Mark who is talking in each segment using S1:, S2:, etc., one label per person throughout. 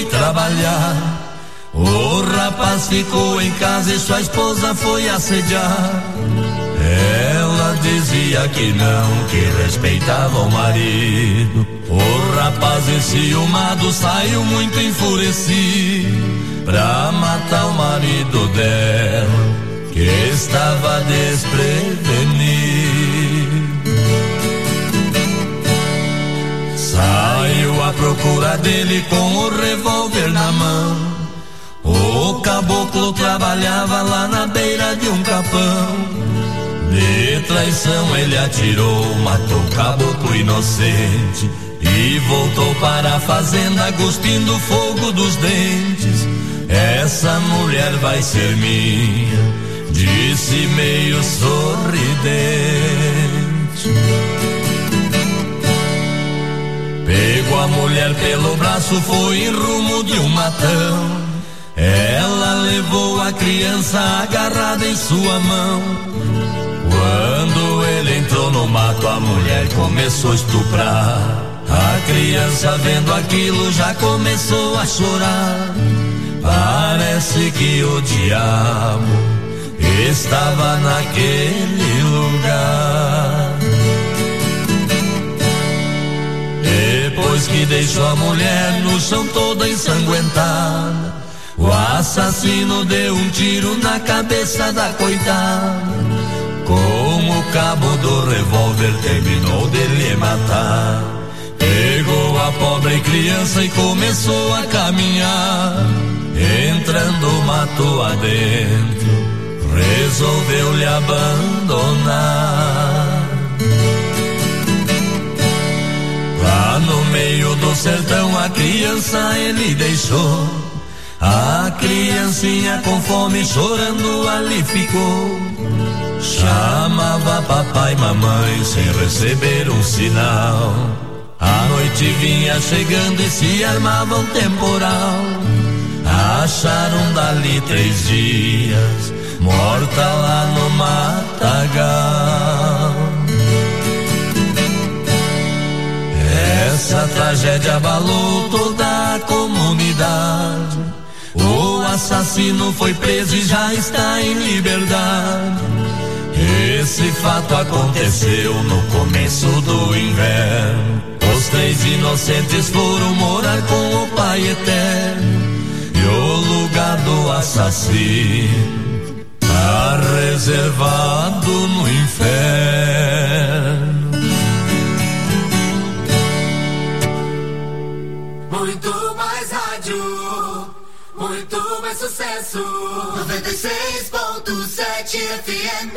S1: trabalhar. O rapaz ficou em casa e sua esposa foi assediar. Ela dizia que não, que respeitava o marido. O rapaz enciumado saiu muito enfurecido pra matar o marido dela, que estava desprevenido. Saiu à procura dele com o revólver na mão. O caboclo trabalhava lá na beira de um capão. De traição ele atirou, matou o caboclo inocente e voltou para a fazenda cuspindo fogo dos dentes. Essa mulher vai ser minha, disse meio sorridente. Pegou a mulher pelo braço, foi em rumo de um matão. Ela levou a criança agarrada em sua mão. Quando ele entrou no mato, a mulher começou a estuprar. A criança vendo aquilo já começou a chorar. Parece que o diabo estava naquele lugar. Depois que deixou a mulher no chão toda ensanguentada, o assassino deu um tiro na cabeça da coitada. Com o cabo do revólver terminou de lhe matar. Pegou a pobre criança e começou a caminhar. Entrando o mato adentro, resolveu lhe abandonar. Lá no meio do sertão a criança ele deixou. A criancinha com fome chorando ali ficou. Chamava papai e mamãe sem receber um sinal. A noite vinha chegando e se armava um temporal. Acharam dali 3 dias, morta lá no matagal. Essa tragédia abalou toda a comunidade. O assassino foi preso e já está em liberdade. Esse fato aconteceu no começo do inverno. Os 3 inocentes foram morar com o Pai Eterno. E o lugar do assassino tá reservado no inferno.
S2: Muito mais rádio, muito mais sucesso. 96.7 FM.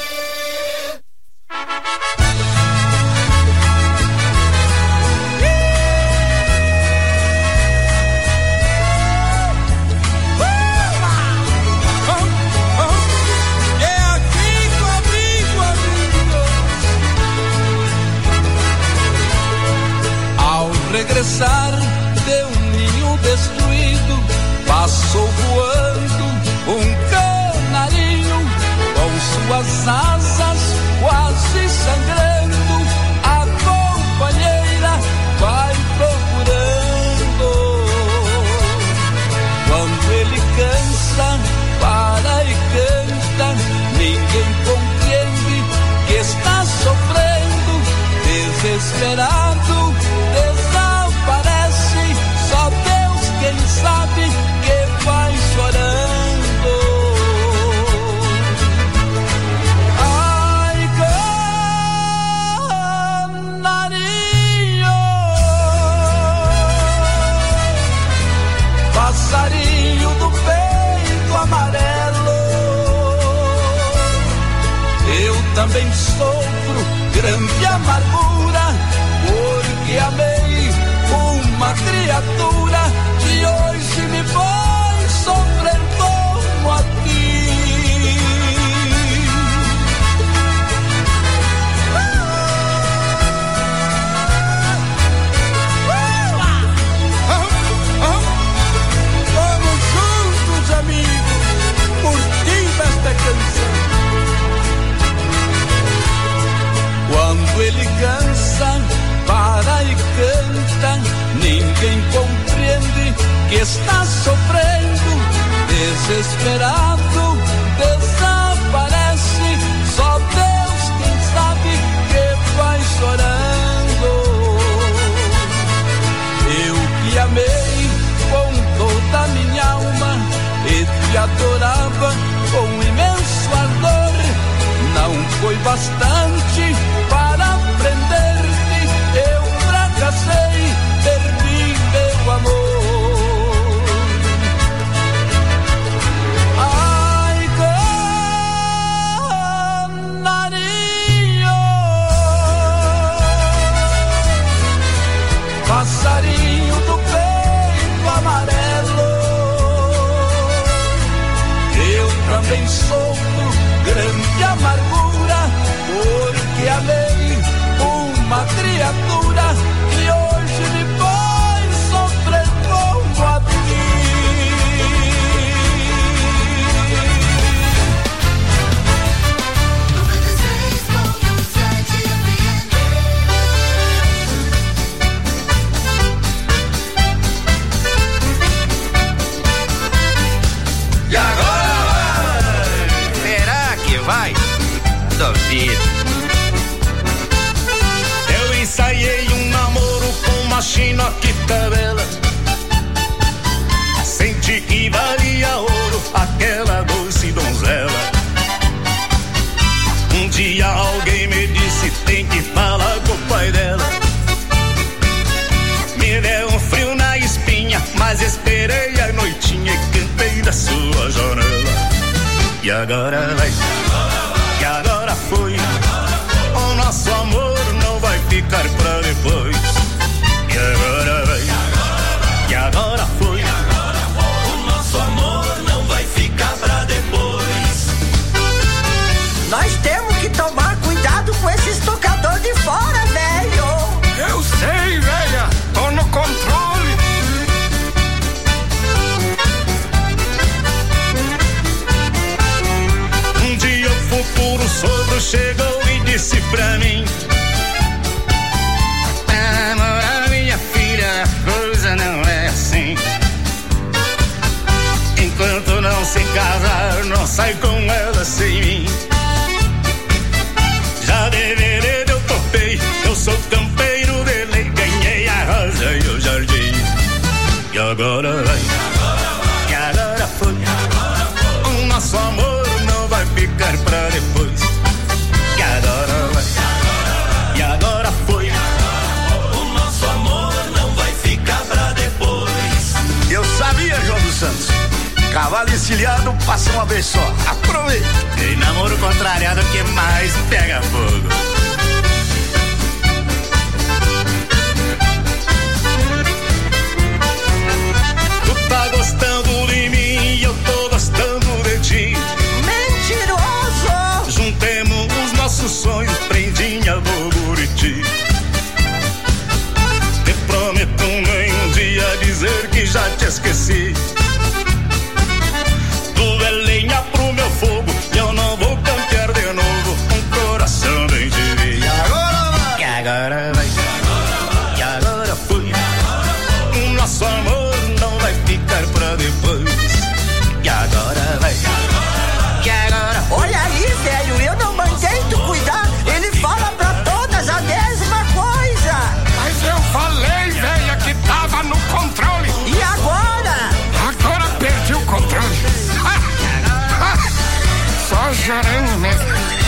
S3: Regressar de um ninho destruído, passou voando um canarinho com suas asas quase sangrando. A companheira vai procurando. Quando ele cansa, para e canta, ninguém compreende que está sofrendo, desesperado. Só Deus quem sabe que vai chorando. Ai, canarinho, passarinho do peito amarelo, eu também sofro grande amargura, porque amei uma criatura que hoje me vai sofrer como aqui. Vamos juntos, amigos, curtindo esta canção. Quando ele cansa, para e canta, ninguém compreende está sofrendo, desesperado, desaparece. Só Deus quem sabe que vai chorando. Eu que amei com toda a minha alma e te adorava com imenso ardor, não foi bastante para prender-te. Eu fracassei, perdi meu amor. Ai, canarinho, passarinho do peito amarelo, eu também sofro grande amargura, porque amei uma criatura que hoje me faz sofrer como a ti.
S4: E agora? Será que vai? Duvido.
S5: Eu ensaiei um namoro com uma china que tabela. Senti que valia ouro aquela doce donzela. Um dia alguém me disse, tem que falar com o pai dela. Me deu um frio na espinha, mas esperei a noitinha e cantei da sua janela. E agora vai, e agora foi, o nosso amor não vai ficar pra depois. E agora vai, e agora foi, o nosso amor não vai ficar pra depois.
S6: Nós temos que tomar cuidado com esse estocador de fora, velho.
S7: Eu sei, velha, tô no controle.
S5: Um dia o futuro sogro chegou e disse pra mim: amor, minha filha, a coisa não é assim. Enquanto não se casar, não sai com ela sem mim. Já deverei, eu topei, eu sou campeiro de lei, ganhei a rosa e o jardim. E agora vai, e agora foi, o nosso amor não vai ficar pra depois. E agora vai, e agora foi, o nosso amor não vai ficar pra depois.
S4: Eu sabia, João dos Santos. Cavalo encilhado passa uma vez só. Aproveita.
S5: E namoro contrariado que mais pega fogo. Tu tá gostando de mim e eu tô gostando de ti.
S6: Mentiroso!
S5: Juntemos os nossos sonhos, prendinha do Buriti. Te prometo nem um dia dizer que já te esqueci. Tu é lenha pro meu fogo, eu não vou campear de novo. Um coração bem de vida. E agora vai, e agora foi, o nosso amor não vai ficar pra depois. E agora vai, e agora foi.
S6: Olha aí, velho, eu não mandei tu cuidar. Ele fala pra todas a mesma coisa.
S7: Mas eu falei, velha, que tava no controle.
S6: E agora?
S7: Agora perdi o controle. Só chorando mesmo.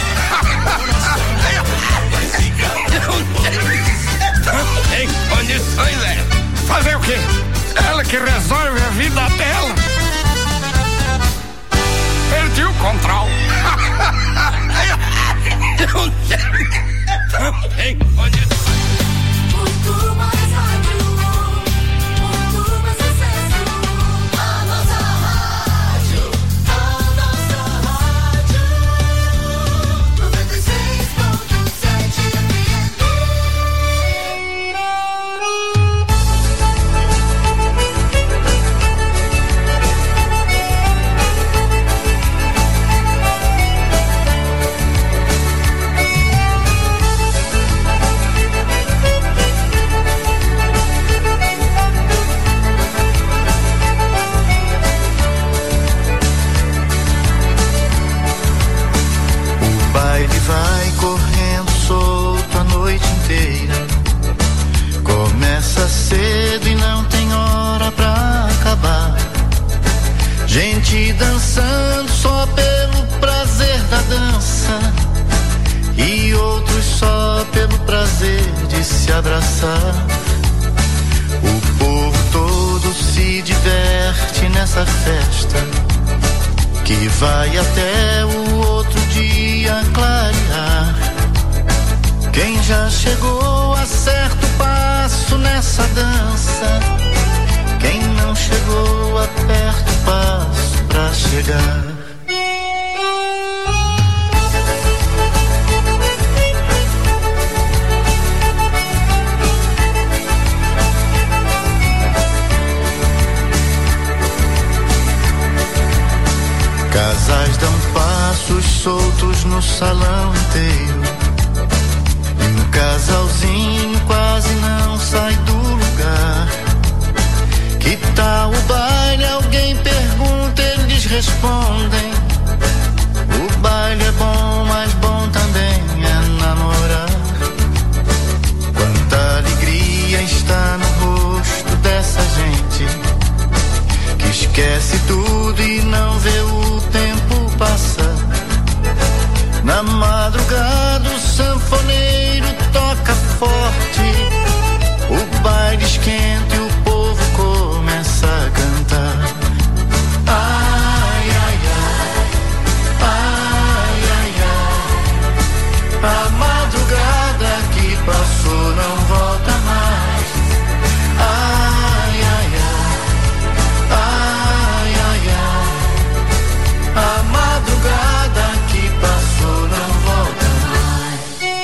S7: Tem condições, velho. Fazer o quê? Ela que resolve a vida dela. Perdi o controle. Tem condições.
S2: Muito mais rádio, muito mais sucesso. A nossa rádio, 96.7 FM.
S8: gente dançando só pelo prazer da dança, e outros só pelo prazer de se abraçar. O povo todo se diverte nessa festa, que vai até o outro dia clarear. Quem já chegou acerta o passo nessa dança, quem não chegou aperta o passo pra chegar. Casais dão passos soltos no salão inteiro, e um casalzinho quase não sai do lugar. Que tal o baile? Alguém pergunta, eles respondem: o baile é bom, mas bom também é namorar. Quanta alegria está no rosto dessa gente, que esquece tudo e não vê o tempo passar. Na madrugada o sanfoneiro toca forte, o baile esquenta e o povo começa a cantar. Ai, ai, ai, ai, ai, ai, a madrugada que passou não volta mais. Ai, ai, ai, ai, ai, ai, a madrugada que passou não volta mais.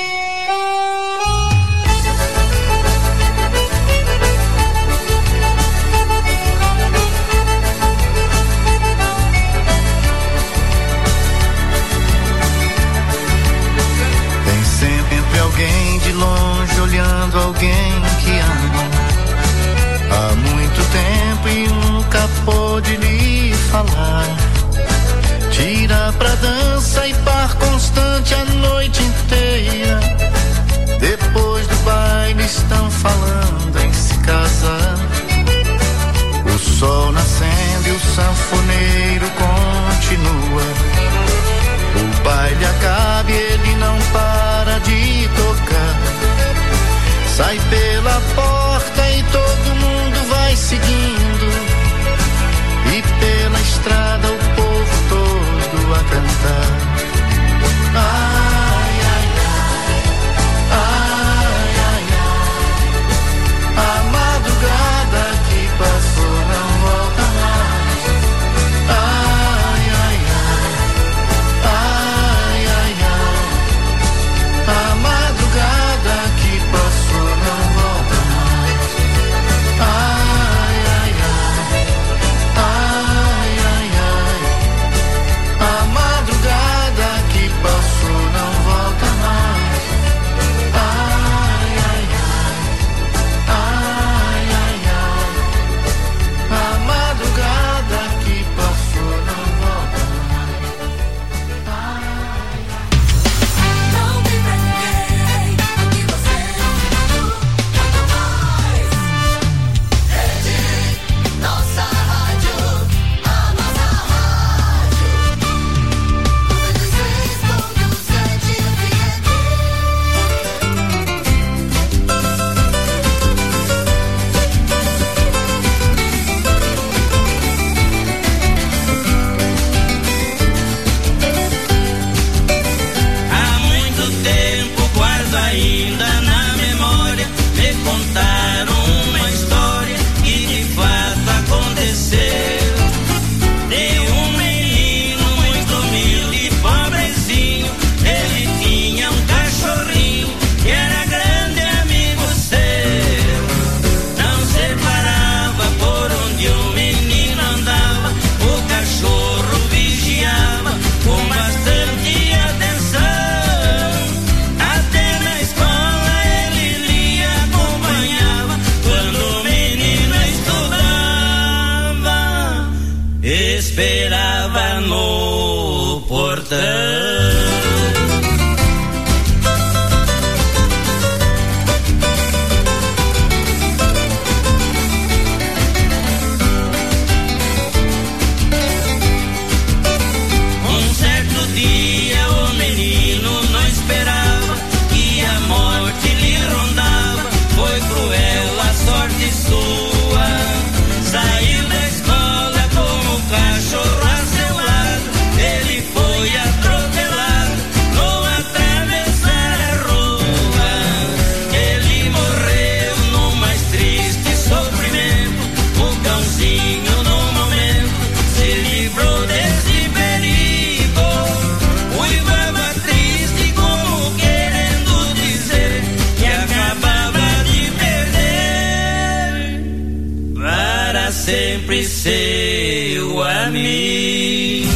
S8: Tem sempre alguém de longe olhando alguém que ama há muito tempo e nunca pôde lhe falar. Tira pra dança e par constante a noite inteira, depois do baile estão falando em se casar. O sol nascendo e o sanfoneiro continua, o baile acaba e ele não para de tocar. Sai pela porta e todo mundo vai seguindo, e pela estrada o povo todo a cantar. Ai, ai, ai, ai, ai, ai, a madrugada que passou não volta mais. Ai, ai, ai, ai, ai, ai, a madrugada que passou não volta mais. Ai, ai, ai, ai, ai, ai, a madrugada que passou não volta mais. Ai, ai, ai, ai, ai, ai, a madrugada que passou não volta mais.
S2: Não tem pra ninguém o que você não quanto mais. Rede, nossa rádio, a nossa rádio. 96.7 FM.
S1: Há muito tempo guardo ainda na memória, me contaram uma história que de fato aconteceu. De um menino muito humilde, pobrezinho, ele tinha um cachorrinho que era grande amigo seu. Não separava por onde o menino andava, o cachorro vigiava com bastante atenção. Até na escola ele lhe acompanhava quando o menino estudava, esperava no portão. meu amigo.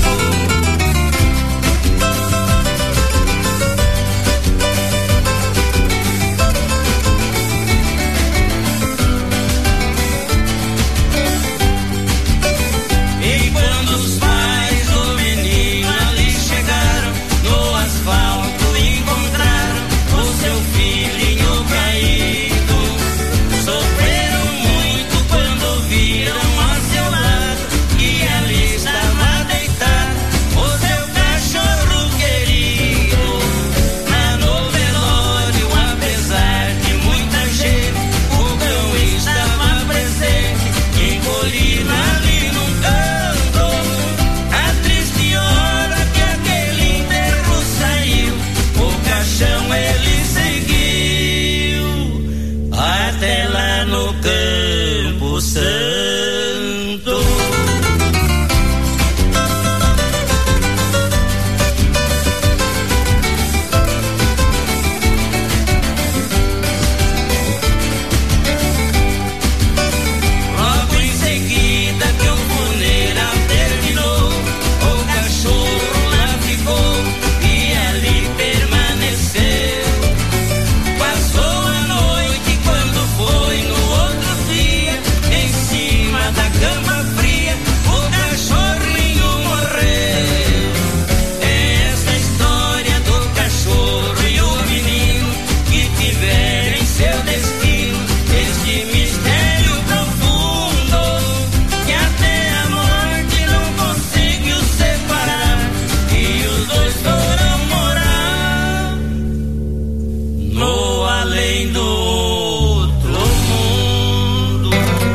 S1: E quando os pais do menino ali chegaram, no asfalto encontraram o seu filhinho caído. Sofreram muito quando viram a seu lado que ali estava deitado o seu cachorro querido. Lá no velório, apesar de muita gente, o cão estava presente, encolhido ali num canto. A triste hora que aquele enterro saiu, o caixão ele seguiu até lá no Campo Santo. Logo em seguida que o funeral terminou, o cachorro lá ficou e ali permaneceu. Passou a noite quando foi no outro dia, em cima da cama fria, o cachorrinho morreu. É essa a história do cachorro e o menino que tiveram em seu destino este mistério profundo, que até a morte não conseguiu separar, e os dois foram morar no além do outro mundo.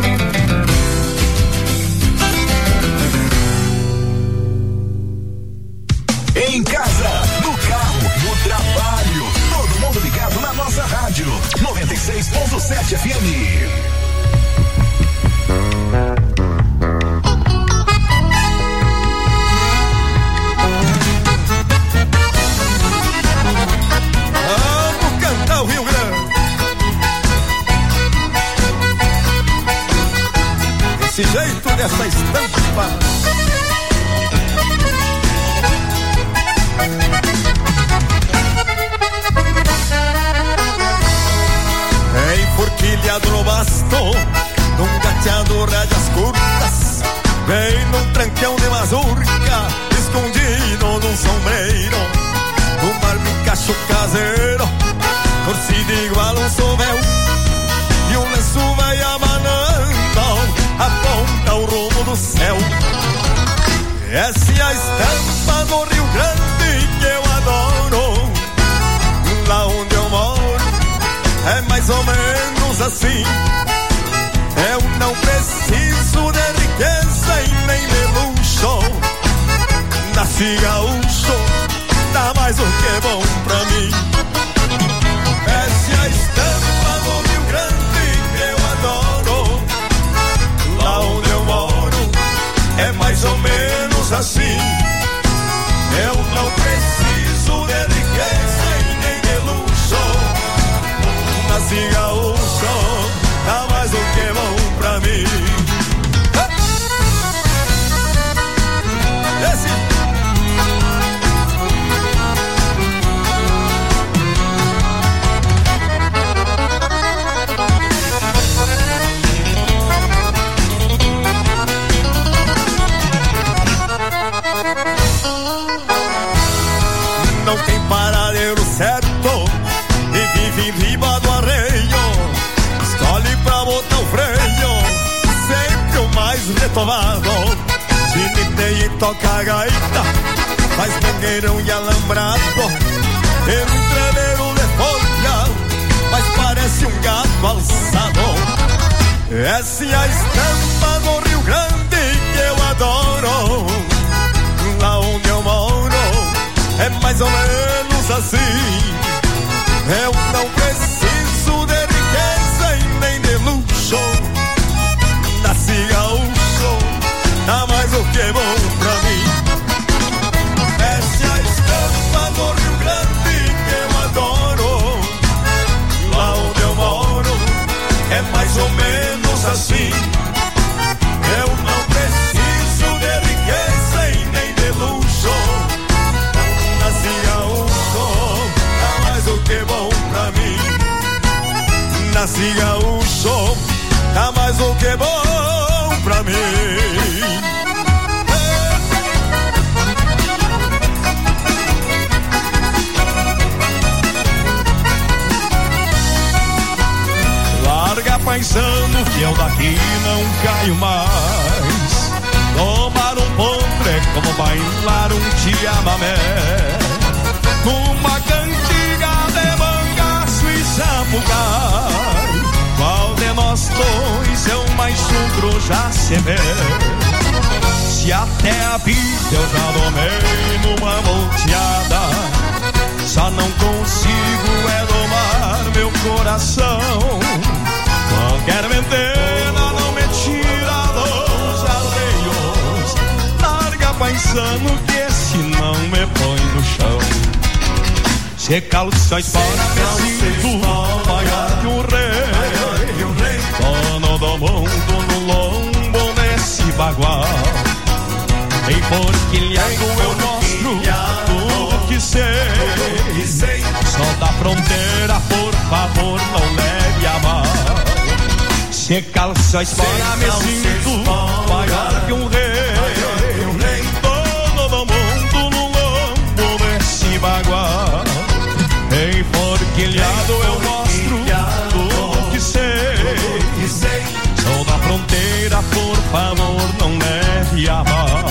S9: Em casa, no carro, no trabalho, todo mundo ligado na nossa rádio 96.7 FM.
S10: Vamos cantar o Rio Grande. Esse jeito dessa estampa. É enforquilhado no basto, num gateado rédeas curtas, vem num tranqueão de mazurca, escondido num sombreiro, um barbicacho caseiro, torcido igual um sovel, e um lenço vai abanando, aponta o rumo do céu. Essa é a estampa do Rio Grande que eu adoro, lá onde eu moro é mais ou menos assim. Eu não preciso de riqueza e nem de luxo, nasci gaúcho, dá mais do que bom pra mim. Essa é a estampa do Rio Grande que eu adoro, lá onde eu moro é mais ou menos assim. Eu não preciso de riqueza e nem de luxo, nasci gaúcho, dá mais do que bom pra mim. Esse não tem paradeiro certo e vive em riba do arreio, escolhe pra botar o freio, sempre o mais retomado, tiniteia e toca a gaita, faz mangueirão e alambrado, tem um treveiro de folha, mas parece um gato alçado. Essa é a estampa do Rio Grande que eu adoro, lá onde eu moro é mais ou menos assim. Eu não preciso de riqueza e nem de luxo, nasci gaúcho, dá mais do que bom pra mim. Essa é a estampa do Rio Grande que eu adoro, lá onde eu moro é mais ou menos assim. Eu não preciso de aqui não caio mais. Tomar um pontre é como bailar um chamamé. Uma cantiga de mangaço e sapucai. Qual de nós dois é o mais chucro já se vê? Se até a vida eu já domei numa volteada, só não consigo é domar meu coração. Qualquer ventena não me tira dos alheios. Larga paisano que esse não me põe no chão. Se calções fora me sinto maior que um rei, dono do mundo no lombo desse bagual. Em porquilhado eu mostro tudo que sei. Só da fronteira, por favor, não leve a mal. Se calções fora me sinto maior que um rei, dono do mundo no lombo desse bagual. Em porquilhado eu mostro tudo que sei. Sou da fronteira, por favor, não leve a mal.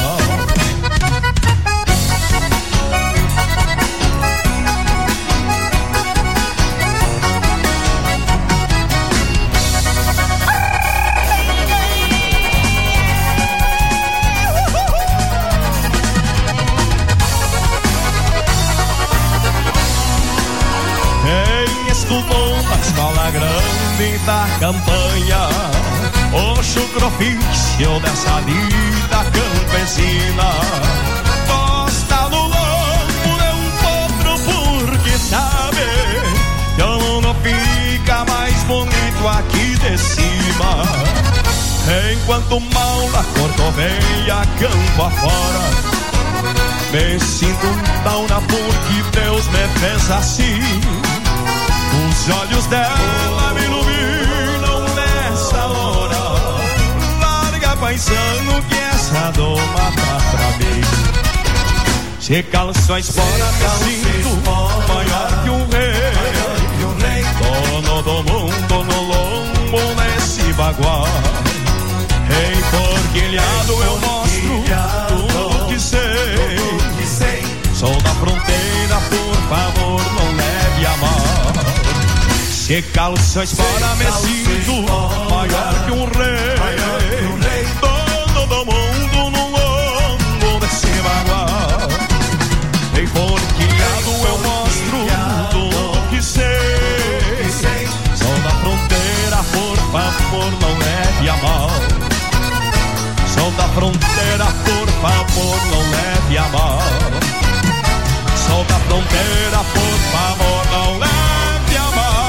S10: Da escola grande da campanha, o chucro ofício dessa vida campesina. Gosta do lombo de um potro porque sabe que o mundo fica mais bonito aqui de cima. Enquanto mal na corcoveia campo afora, me sinto um tauna porque Deus me fez assim. Os olhos dela me iluminam nessa hora. Larga paisano que essa doma tá pra mim. Se calções fora me sinto maior que um rei, dono do mundo no lombo nesse bagual. Em porquilhado eu mostro tudo que sei. Sou da fronteira, por favor, não leve a mal. Se calções fora me sinto maior que um rei, dono do mundo no lombo desse bagual. Em porquilhado eu mostro tudo que sei. Sou da fronteira, por favor, não leve a mal. Sou da fronteira, por favor, não leve a mal. Sou da fronteira, por favor, não leve a mal.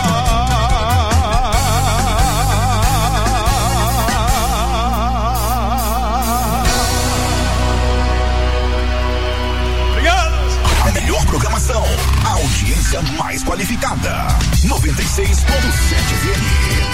S9: Programação, a audiência mais qualificada. 96.7 FM.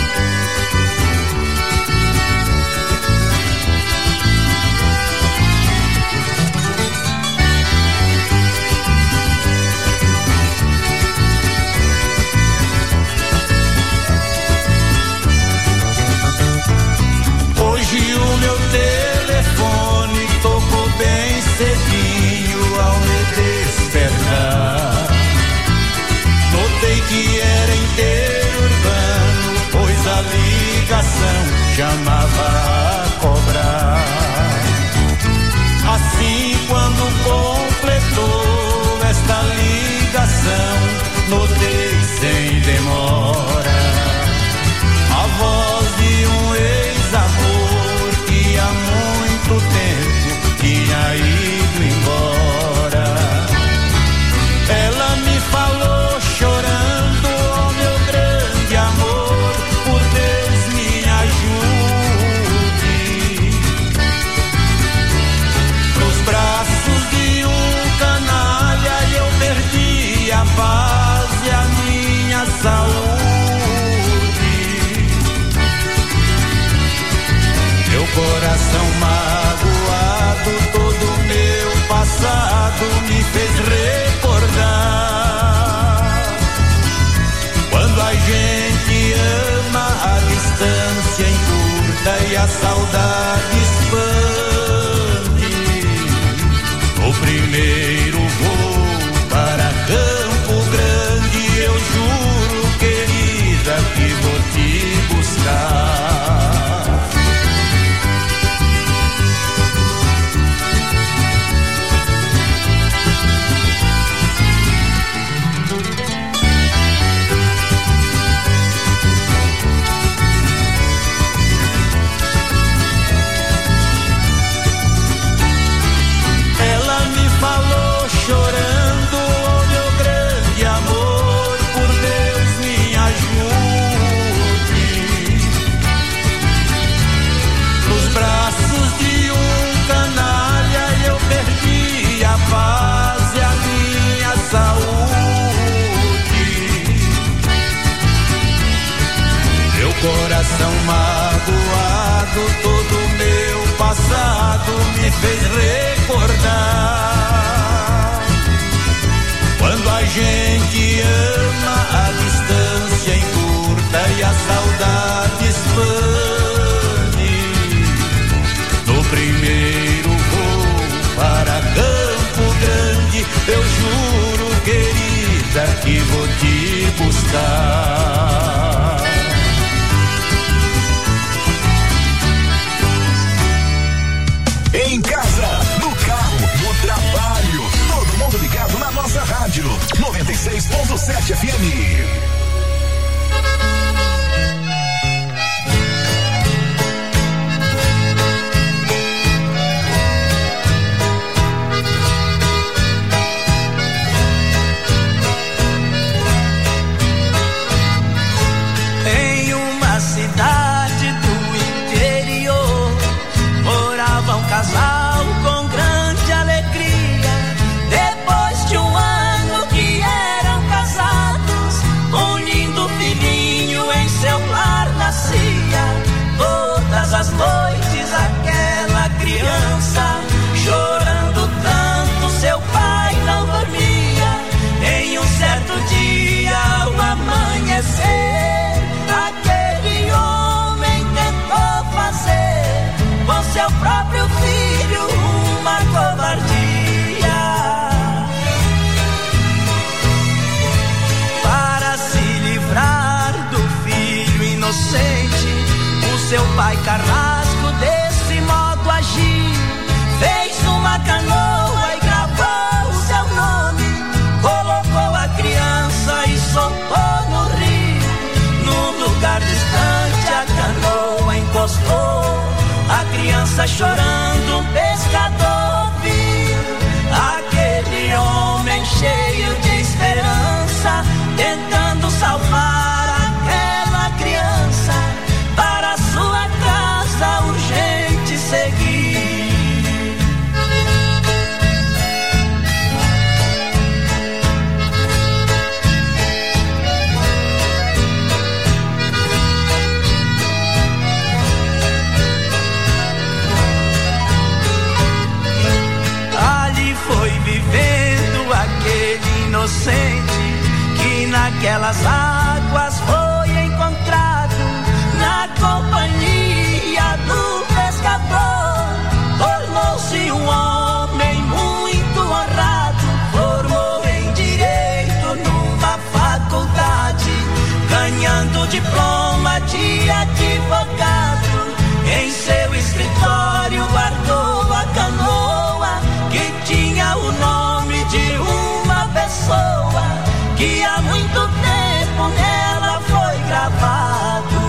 S1: Hoje o meu telefone tocou bem cedinho ao me despertar. Notei que era interurbano, pois a ligação chamava a cobrar. Assim, quando completou esta ligação, notei sem demora a voz de um ex-amor que há muito tempo tinha ido embora. Ela me falou chorando, oh meu grande amor, por Deus me ajude. Nos braços de um canalha eu perdi a paz e a minha saúde. Meu coração magoado, todo meu passado me fez recordar. Quando a gente ama, a distância
S8: saudade expande. No primeiro voo para Campo Grande, eu juro, querida, que vou te buscar. Chorando, oh meu grande amor, por Deus me ajude. Nos braços de um canalha eu perdi a paz e a minha saúde. Meu coração magoado, todo meu passado me fez recordar. Quando a gente ama, a distância encurta e a saudade expande. No primeiro voo para Campo Grande, eu juro, querida, que vou te buscar.
S9: Em casa, no carro, no trabalho, todo mundo ligado na nossa rádio 96.7 FM.
S8: Em uma cidade do interior morava um casal com grande alegria. Depois de um ano que eram casados, um lindo filhinho em seu lar nascia. Todas as noites aquela criança chorando tanto, seu pai não dormia. Em um certo dia, ao amanhecer, aquele homem tentou fazer com seu próprio filho uma covardia. Para se livrar do filho inocente, o seu pai carrasco desse modo agiu. Fez uma canoa e gravou o seu nome, colocou a criança e soltou no rio. Num lugar distante a canoa encostou, a criança chorando, um pescador viu. Aquele homem cheio de esperança, tentando salvar aquela criança, para sua casa urgente seguir. Ali foi vivendo aquele inocente que naquelas águas foi encontrado, na companhia do pescador. Tornou-se um homem muito honrado, formou em direito numa faculdade, ganhando diploma de advogado. Em seu escritório guardou a canoa que tinha o nome de uma pessoa que há muito tempo nela foi gravado.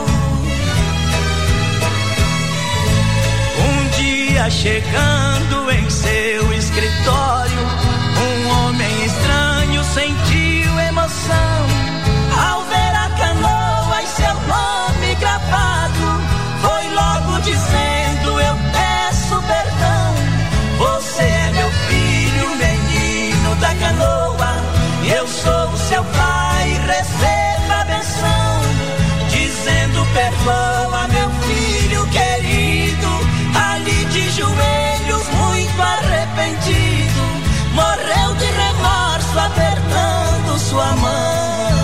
S8: Um dia, chegando em seu escritório, um homem estranho sentiu emoção ao ver a canoa e seu nome gravado. Foi logo dizendo: eu peço perdão, você é meu filho, menino da canoa, eu sou o seu pai, receba a benção. Dizendo: perdoa, meu filho querido. Ali de joelhos, muito arrependido, morreu de remorso, apertando sua mão.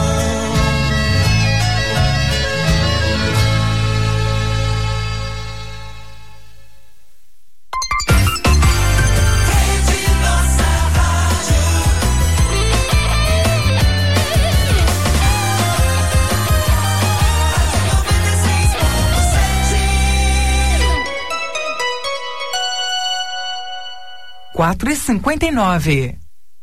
S11: 4,59.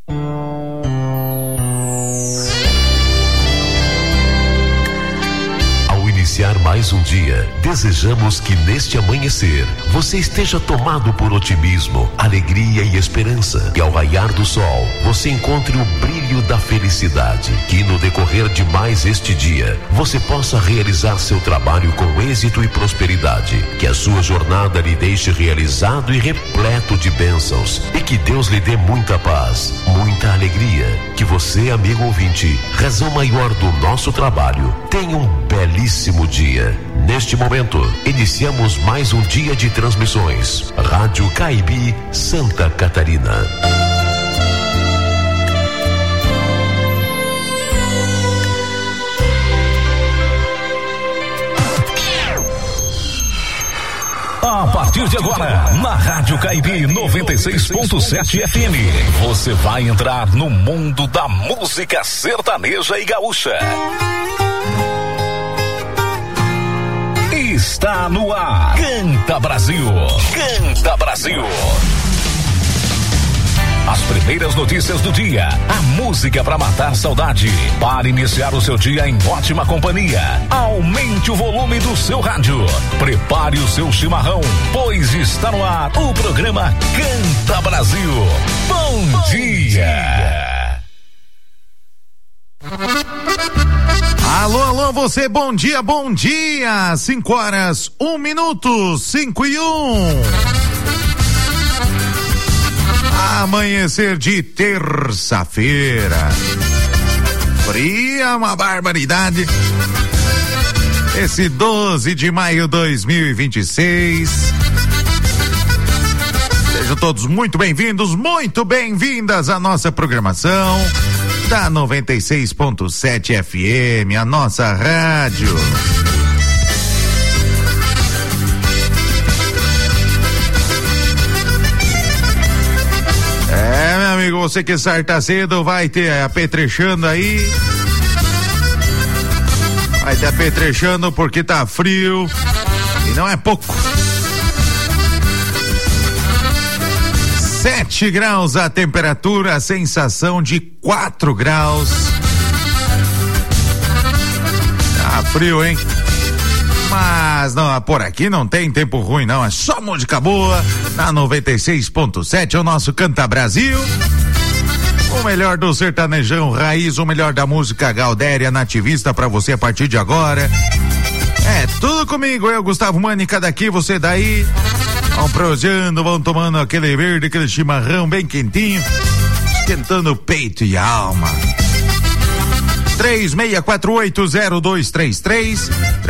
S12: Iniciar mais um dia, desejamos que neste amanhecer você esteja tomado por otimismo, alegria e esperança, que ao raiar do sol você encontre o brilho da felicidade, que no decorrer de mais este dia você possa realizar seu trabalho com êxito e prosperidade, que a sua jornada lhe deixe realizado e repleto de bênçãos e que Deus lhe dê muita paz, muita alegria, que você, amigo ouvinte, razão maior do nosso trabalho, tenha um belíssimo dia. Neste momento, iniciamos mais um dia de transmissões. Rádio Caibi, Santa Catarina.
S9: A partir de agora, na Rádio Caibi 96.7 FM, você vai entrar no mundo da música sertaneja e gaúcha. Está no ar. Canta Brasil. Canta Brasil. As primeiras notícias do dia, a música para matar saudade, para iniciar o seu dia em ótima companhia. Aumente o volume do seu rádio, prepare o seu chimarrão, pois está no ar o programa Canta Brasil. Bom dia.
S13: Alô, alô, você, bom dia, bom dia. 5 horas, 1 minuto, 5 e 1. Amanhecer de terça-feira. Fria, uma barbaridade. Esse 12 de maio de 2026. Sejam todos muito bem-vindos, muito bem-vindas à nossa programação da 96.7 FM, a nossa rádio. Meu amigo, você que sarta cedo vai ter apetrechando aí. Vai ter apetrechando porque tá frio e não é pouco. 7 graus a temperatura, a sensação de 4 graus. Tá frio, hein? Mas não, por aqui não tem tempo ruim não, é só música boa. Na 96.7 é o nosso Canta Brasil. O melhor do sertanejão raiz, o melhor da música gaudéria nativista pra você a partir de agora. É tudo comigo, eu, Gustavo Mânica daqui, você daí. Vão prosseando, vão tomando aquele verde, aquele chimarrão bem quentinho, esquentando o peito e a alma. 36480233,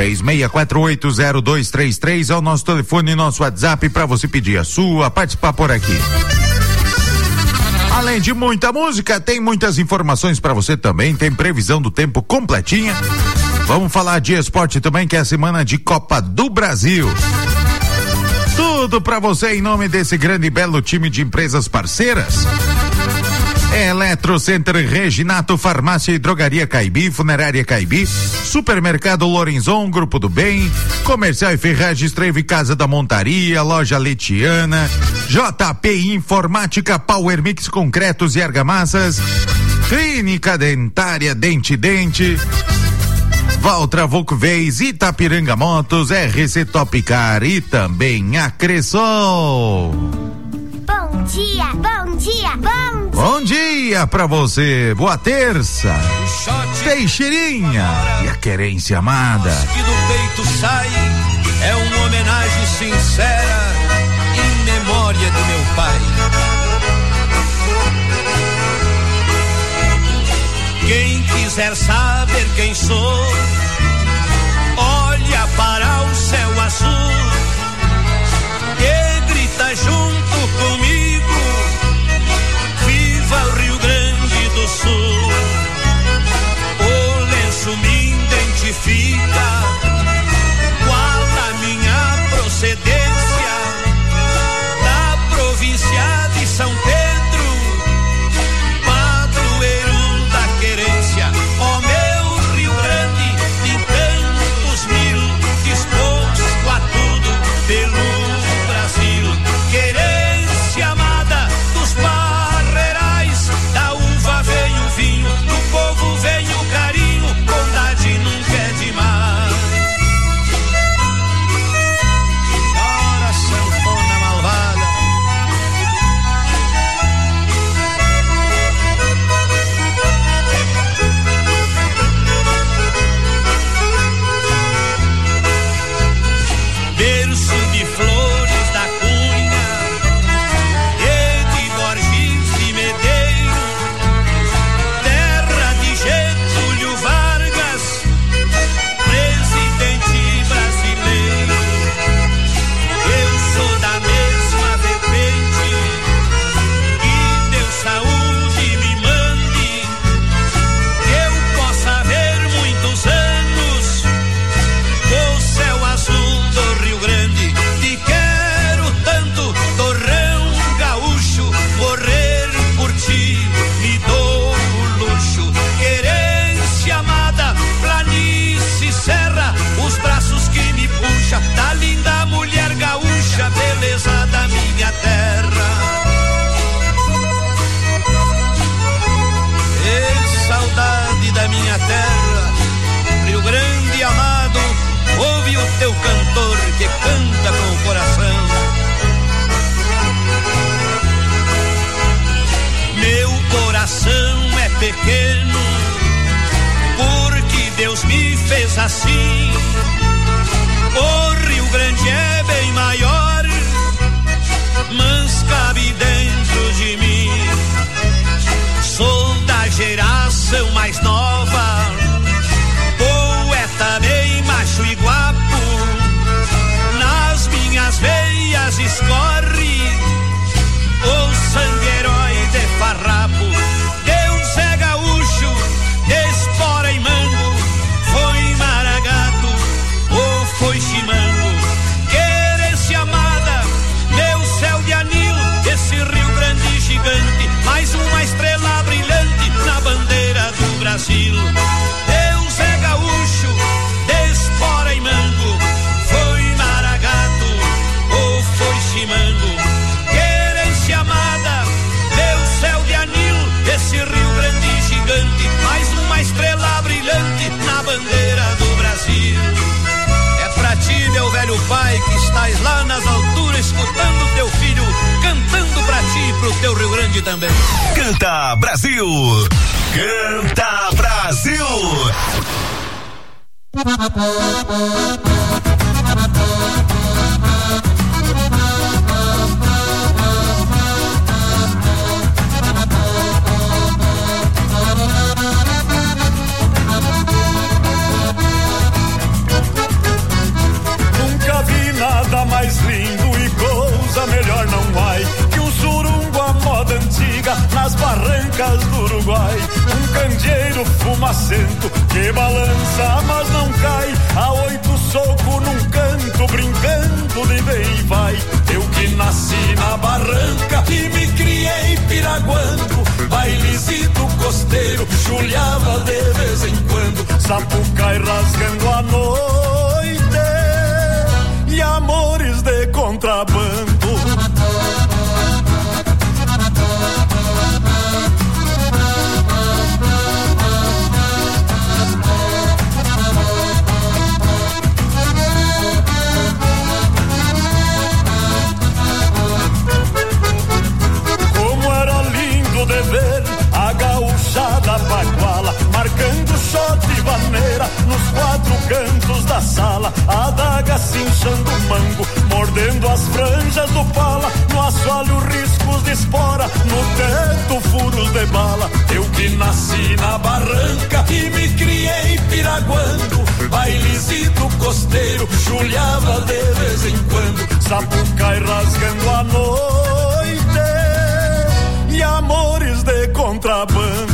S13: 36480233 é o nosso telefone e nosso WhatsApp para você pedir a sua, participar por aqui. Além de muita música, tem muitas informações para você também, tem previsão do tempo completinha. Vamos falar de esporte também, que é a semana de Copa do Brasil. Tudo pra você em nome desse grande e belo time de empresas parceiras. Eletro Center Reginato, Farmácia e Drogaria Caibi, Funerária Caibi, Supermercado Lorenzon, Grupo do Bem, Comercial e Ferragens Trevo, Casa da Montaria, Loja Letiana, JP Informática, Power Mix Concretos e Argamassas, Clínica Dentária Dente, Valtra Volkswagen, Itapiranga Motos, RC Top Car e também a Cressol.
S2: Bom dia, bom dia, bom dia.
S13: Bom dia pra você, boa terça. Teixeirinha e a querência amada.
S3: Que do peito sai é uma homenagem sincera em memória do meu pai. Quem quiser saber quem sou, olha para o céu azul e grita junto comigo: viva o Rio Grande do Sul. O lenço me identifica, qual a minha procedência, da província de São Pedro, padroeiro da querência. Ó meu Rio Grande, assim. O Rio Grande é bem maior, mas cabe dentro de mim. Sou da geração mais nova, poeta bem macho e guapo. Nas minhas veias escorre o sangue herói de farrapo. Deus é gaúcho, espora e mango. Foi maragato ou foi chimango? Querência amada, meu céu de anil. Esse Rio Grande gigante, mais uma estrela brilhante na bandeira do Brasil. Deus é gaúcho, espora e mango. Foi maragato ou foi chimango? Querência amada, meu céu de anil. Esse Rio Grande gigante, mais uma estrela brilhante na bandeira do Brasil. É pra ti, meu velho pai, que estás lá nas alturas, escutando teu filho cantando pra ti e pro teu Rio Grande também.
S9: Canta Brasil! Canta Brasil!
S10: Nunca vi nada mais lindo e coisa melhor não há que um surungo à moda antiga nas barrancas do Uruguai. Um candeeiro fumacento que balança mas não cai, a 8 socos num canto brincando de vem e vai. Eu que nasci na barranca e me criei piraguando, bailezito costeiro chulhava de vez em quando, sapucai rasgando a noite e amores de contrabando. Como era lindo de ver a gauchada baguala, marcando shot e vaneira nos 4 cantos da sala, a adaga cinchando mango, mordendo as franjas do pala, no assoalho riscos de espora, no teto furos de bala. Eu que nasci na barranca e me criei piraguando, bailezito costeiro chulhava de vez em quando, sapucai rasgando a noite e amores de contrabando.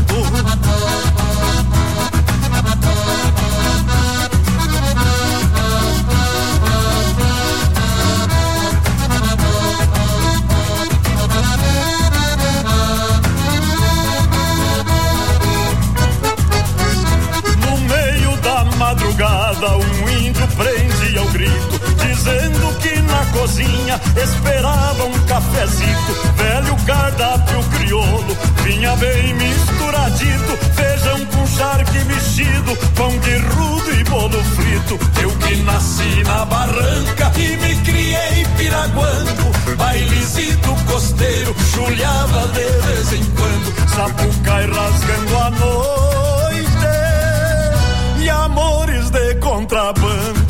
S10: Madrugada um índio prendia o grito, dizendo que na cozinha esperava um cafezito. Velho cardápio crioulo vinha bem misturadito, feijão com charque mexido, pão de rudo e bolo frito. Eu que nasci na barranca e me criei piraguando, bailezito costeiro chulhava de vez em quando, sapucai rasgando a noite e amores de contrabando.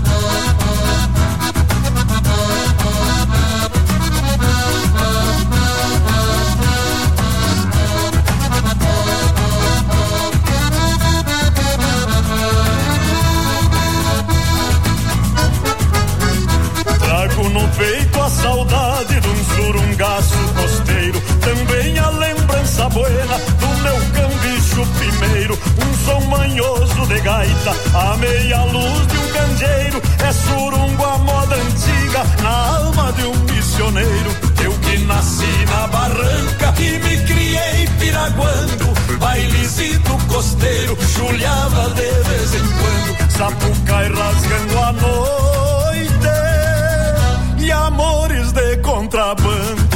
S10: Trago no peito a saudade de um surungaço costeiro, também a lembrança buena do meu cambicho primeiro. Um som manhoso de gaita, a meia luz de um candeeiro, é surungo à moda antiga, na alma de um missioneiro. Eu que nasci na barranca e me criei piraguando, bailezito costeiro chulhava de vez em quando, sapucai rasgando a noite e amores de contrabando.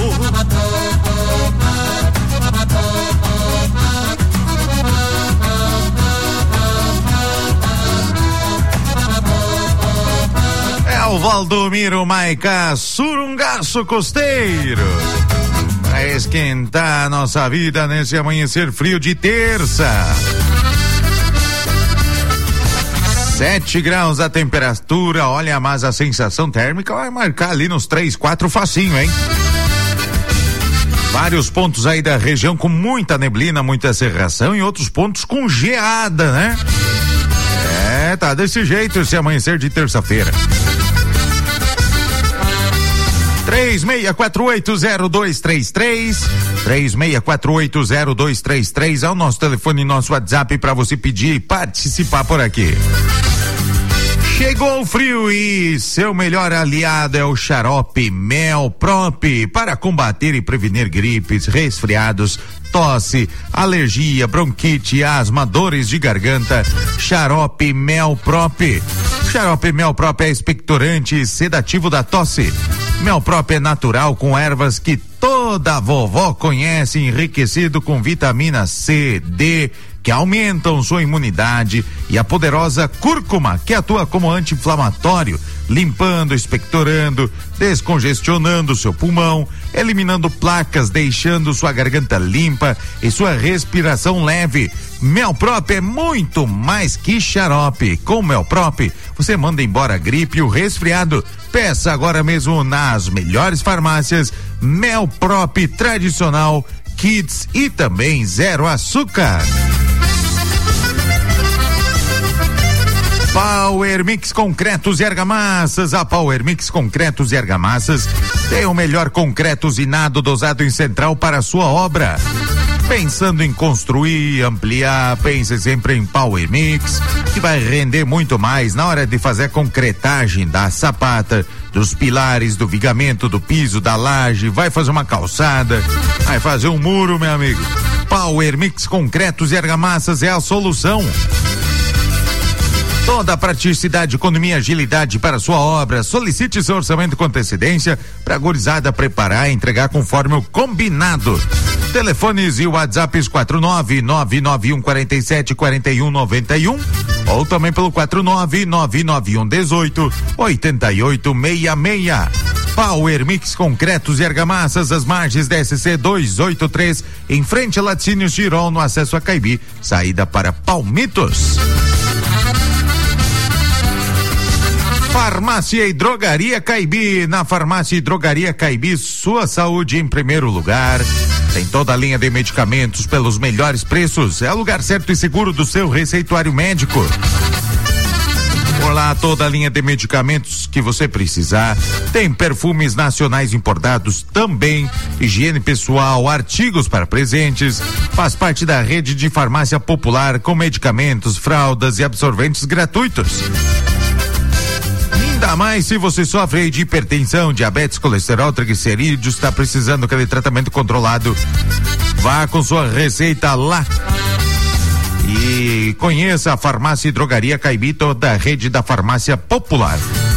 S13: É o Valdomiro Maiká, surungaço costeiro, pra esquentar a nossa vida nesse amanhecer frio de terça. 7 graus a temperatura, olha, mas a sensação térmica vai marcar ali nos 3, 4 facinho, hein? Vários pontos aí da região com muita neblina, muita cerração e outros pontos com geada, né? Tá desse jeito esse amanhecer de terça-feira. 36480233 36480233 é o nosso telefone e nosso WhatsApp para você pedir e participar por aqui. Chegou o frio e seu melhor aliado é o xarope Melprop para combater e prevenir gripes, resfriados, tosse, alergia, bronquite, asma, dores de garganta. Xarope Melprop. Xarope Melprop é expectorante e sedativo da tosse. Melprop é natural com ervas que toda vovó conhece, enriquecido com vitamina C, D, que aumentam sua imunidade, e a poderosa cúrcuma, que atua como anti-inflamatório, limpando, expectorando, descongestionando seu pulmão, eliminando placas, deixando sua garganta limpa e sua respiração leve. Melprop é muito mais que xarope. Com Melprop, você manda embora a gripe e o resfriado. Peça agora mesmo nas melhores farmácias. Melprop tradicional, Kids e também zero açúcar. Power Mix Concretos e Argamassas. A Power Mix Concretos e Argamassas tem o melhor concreto usinado dosado em central para a sua obra. Pensando em construir, ampliar, pense sempre em Power Mix, que vai render muito mais na hora de fazer a concretagem da sapata, dos pilares, do vigamento, do piso, da laje, vai fazer uma calçada, vai fazer um muro, meu amigo. Power Mix Concretos e Argamassas é a solução. Toda a praticidade, economia e agilidade para sua obra. Solicite seu orçamento com antecedência para a gurizada preparar e entregar conforme o combinado. Telefones e WhatsApps 49991474191 ou também pelo 49991188866. Power Mix Concretos e Argamassas, as margens da SC 283, em frente a Laticínios Girol, no acesso a Caibi, saída para Palmitos. Farmácia e Drogaria Caibi. Na Farmácia e Drogaria Caibi, sua saúde em primeiro lugar. Tem toda a linha de medicamentos pelos melhores preços. É o lugar certo e seguro do seu receituário médico. Por lá, toda a linha de medicamentos que você precisar. Tem perfumes nacionais importados também, higiene pessoal, artigos para presentes. Faz parte da rede de farmácia popular com medicamentos, fraldas e absorventes gratuitos. Ainda mais se você sofre de hipertensão, diabetes, colesterol, triglicerídeos, está precisando daquele tratamento controlado. Vá com sua receita lá. E conheça a Farmácia e Drogaria Caibi, toda a rede da farmácia popular.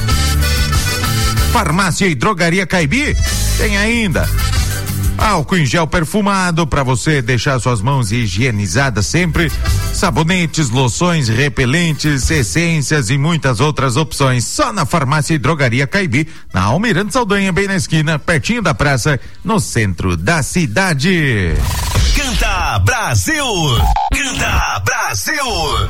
S13: Farmácia e Drogaria Caibi tem ainda álcool em gel perfumado para você deixar suas mãos higienizadas sempre, sabonetes, loções, repelentes, essências e muitas outras opções. Só na Farmácia e Drogaria Caibi, na Almirante Saldanha, bem na esquina, pertinho da praça, no centro da cidade.
S9: Canta Brasil! Canta Brasil!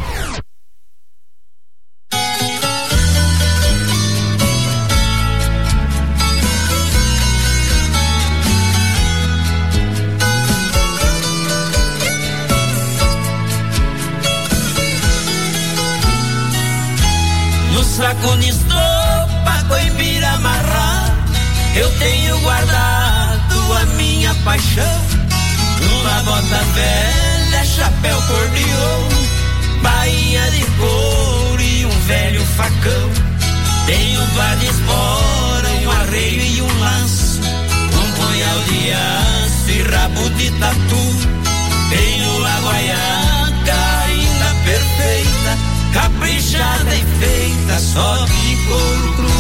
S11: No saco de estopa, coimbira amarrar, eu tenho guardado a minha paixão. Numa bota velha, chapéu cor de ouro, bainha de couro e um velho facão. Tenho um par de espora, um arreio e um laço, um punhal de aço e rabo de tatu. Tenho a guaiaca ainda perfeita, caprichada e feita só de couro cru.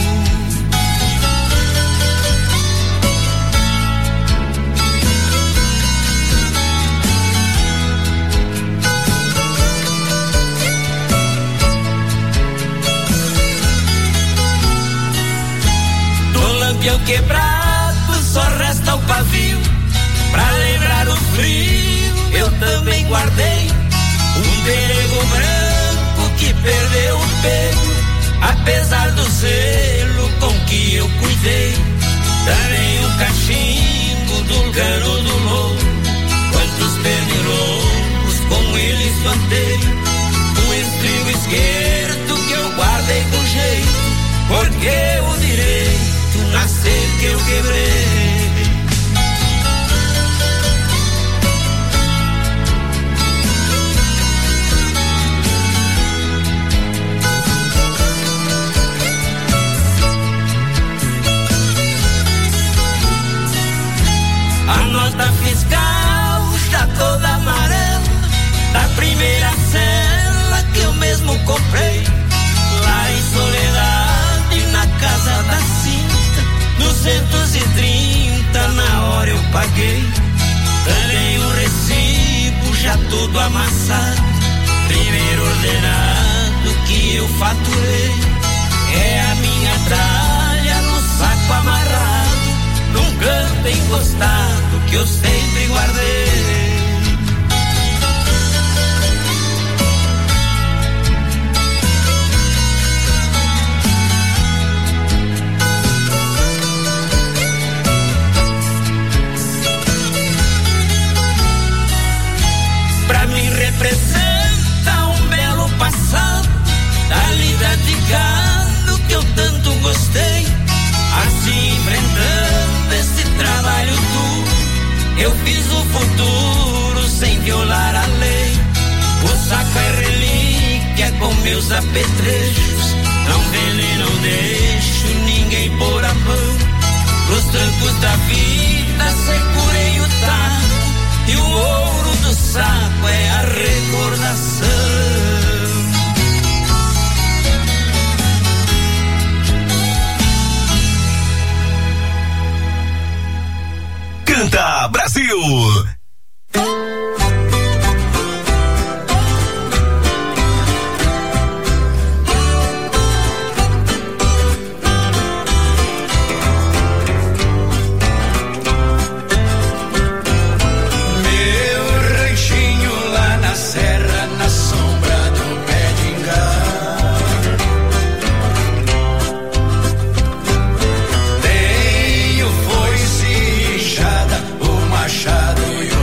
S11: Do lampião quebrado só resta o pavio, pra lembrar o frio eu também guardei um perego branco que perdeu o peito, apesar do zelo com que eu cuidei. Também o cachimbo do cano do louro, quantos pernilongos com ele espantei. Um estribo esquerdo que eu guardei com jeito, porque o direito nascer que eu quebrei. A nota fiscal já toda amarela, da primeira cela que eu mesmo comprei, lá em Soledade, na casa da cinta, 230 na hora eu paguei. Também o recibo já todo amassado, primeiro ordenado que eu faturei. É a minha tralha no saco amarrado, num canto encostado que eu sempre guardei. Pra mim representa um belo passado da lida de gado que eu tanto gostei. Assim enfrentando esse trabalho duro, eu fiz o futuro sem violar a lei. O saco é relíquia com meus apetrechos, não vendo e não deixo ninguém pôr a mão. Pros trancos da vida segurei o taco, e o ouro do saco é a recordação.
S9: Canta Brasil!
S14: Tenho foice inchada, o machado e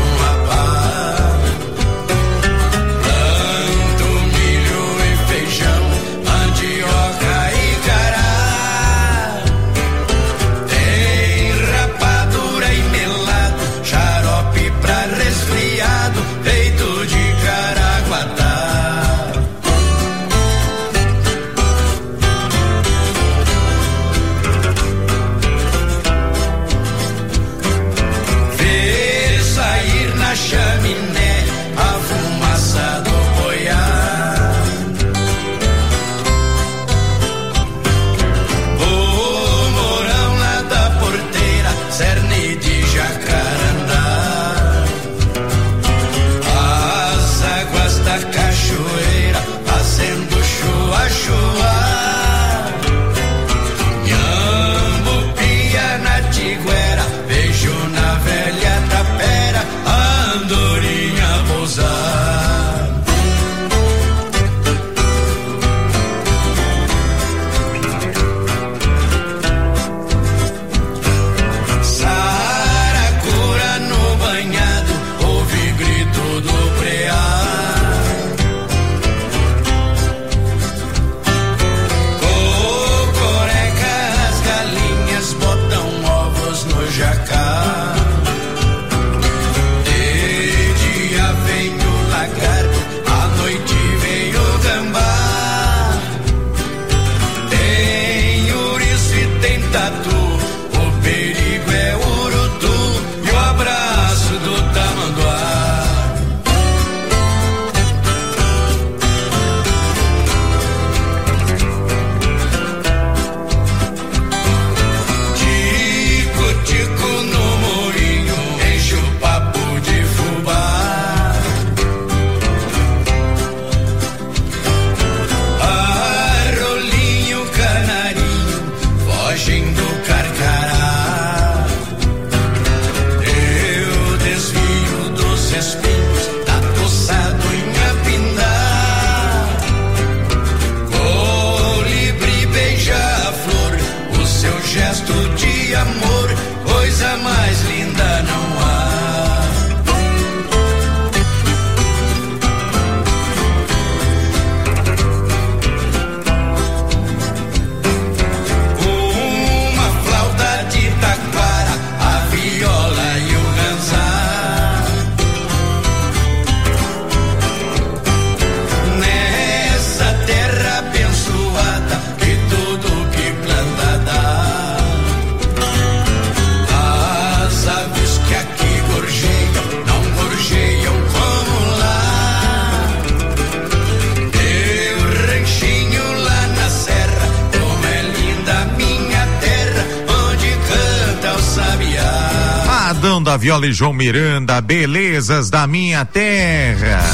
S13: Adão da Viola e João Miranda, belezas da minha terra.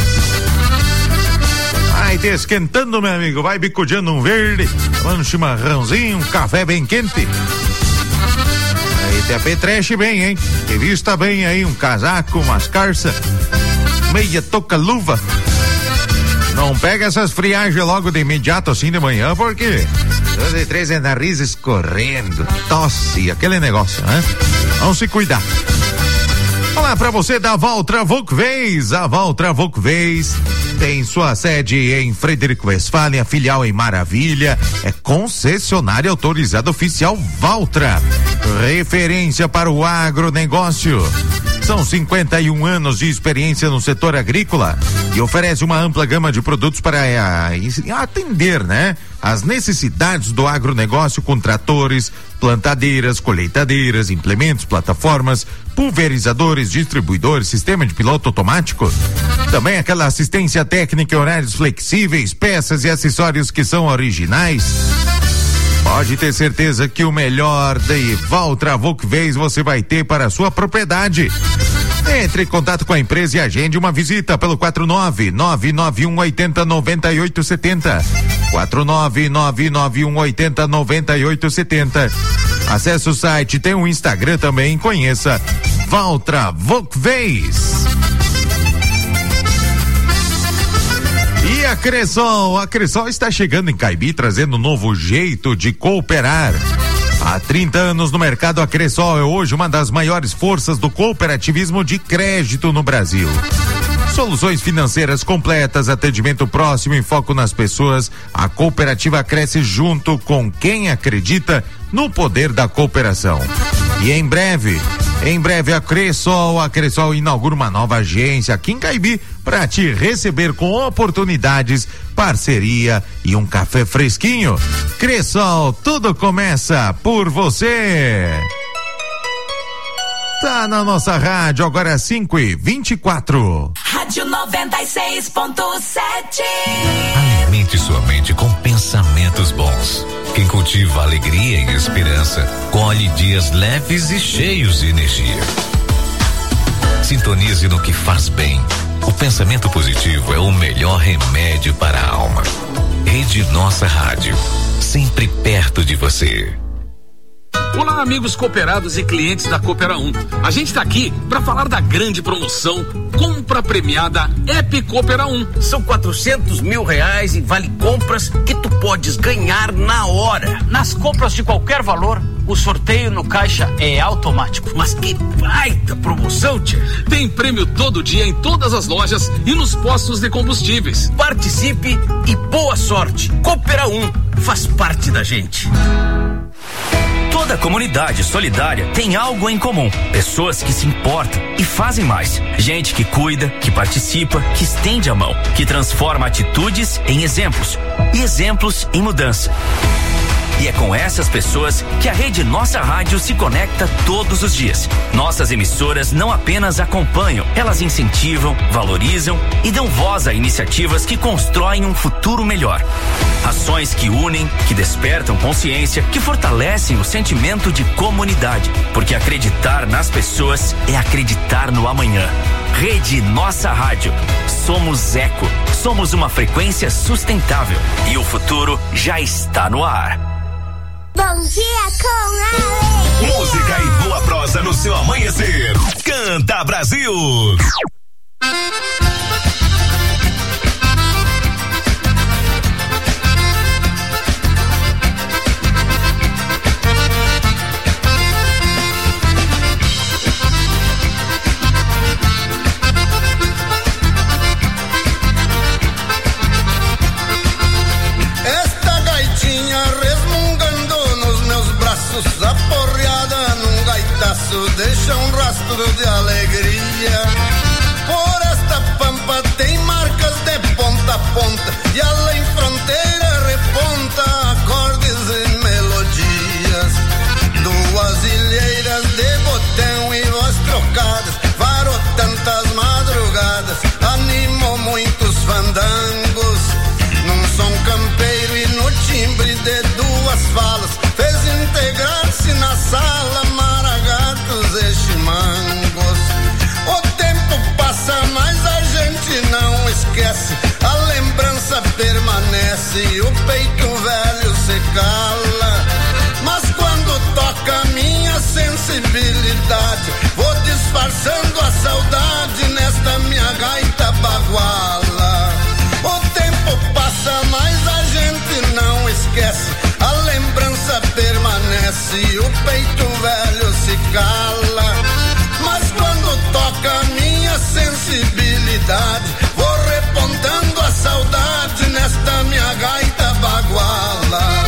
S13: Vai te esquentando, meu amigo, vai bicudeando um verde, tomando um chimarrãozinho, um café bem quente. Aí te apetreche bem, hein? Te vista bem aí, um casaco, umas calças, meia touca, luva. Não pega essas friagens logo de imediato assim de manhã, porque 2 de 3 é nariz escorrendo, tosse, aquele negócio, né? Vamos se cuidar. Olá pra você da Valtra Volkswagen. A Valtra Volkswagen tem sua sede em Frederico Westphalen, a filial em Maravilha, é concessionária autorizada oficial Valtra, referência para o agronegócio. São 51 anos de experiência no setor agrícola e oferece uma ampla gama de produtos para atender, né, as necessidades do agronegócio, com tratores, plantadeiras, colheitadeiras, implementos, plataformas, pulverizadores, distribuidores, sistema de piloto automático. Também aquela assistência técnica, horários flexíveis, peças e acessórios que são originais. Pode ter certeza que o melhor de Valtra Volkswagen você vai ter para a sua propriedade. Entre em contato com a empresa e agende uma visita pelo 49991809870. 49991809870. Acesse o site, tem um Instagram também, conheça Valtra Volkswagen. E a Cressol está chegando em Caibi, trazendo um novo jeito de cooperar. Há 30 anos no mercado, a Cressol é hoje uma das maiores forças do cooperativismo de crédito no Brasil. Soluções financeiras completas, atendimento próximo e foco nas pessoas. A cooperativa cresce junto com quem acredita no poder da cooperação. E em breve a Cressol inaugura uma nova agência aqui em Caibi para te receber com oportunidades, parceria e um café fresquinho. Cressol, tudo começa por você. Tá na nossa rádio, agora é 5h24.
S2: Rádio 96.7.
S9: Alimente sua mente com pensamentos bons. Quem cultiva alegria e esperança, colhe dias leves e cheios de energia. Sintonize no que faz bem. O pensamento positivo é o melhor remédio para a alma. Rede Nossa Rádio, sempre perto de você.
S14: Olá, amigos cooperados e clientes da Coopera 1. A gente está aqui para falar da grande promoção Compra Premiada App Coopera 1.
S15: São R$400 mil em vale compras que tu podes ganhar na hora.
S16: Nas compras de qualquer valor, o sorteio no caixa é automático.
S15: Mas que baita promoção, tia!
S14: Tem prêmio todo dia em todas as lojas e nos postos de combustíveis.
S15: Participe e boa sorte. Coopera 1 faz parte da gente.
S17: Toda comunidade solidária tem algo em comum. Pessoas que se importam e fazem mais. Gente que cuida, que participa, que estende a mão, que transforma atitudes em exemplos e exemplos em mudança. E é com essas pessoas que a Rede Nossa Rádio se conecta todos os dias. Nossas emissoras não apenas acompanham, elas incentivam, valorizam e dão voz a iniciativas que constroem um futuro melhor. Ações que unem, que despertam consciência, que fortalecem o sentimento de comunidade. Porque acreditar nas pessoas é acreditar no amanhã. Rede Nossa Rádio. Somos eco. Somos uma frequência sustentável. E o futuro já está no ar.
S2: Bom dia com alegria.
S9: Música e boa prosa no seu amanhecer. Canta Brasil.
S18: Aporreada num gaitaço deixa um rastro de alegria. Por esta pampa tem marcas de ponta a ponta e além fronteira reponta acordes e melodias. Duas ilheiras de botão e voz trocadas varou tantas madrugadas, animou muitos fandangos. Num som campeiro e no timbre de duas falas fez integrar-se na sala maragatos e chimangos. permanece e o peito velho se cala. Mas quando toca a minha sensibilidade, vou disfarçando a saudade nesta minha gaita baguala. O tempo passa, mas a gente não esquece, a lembrança permanece e o peito velho se cala. Mas quando toca a minha sensibilidade, vou repontando a saudade nesta minha gaita baguala.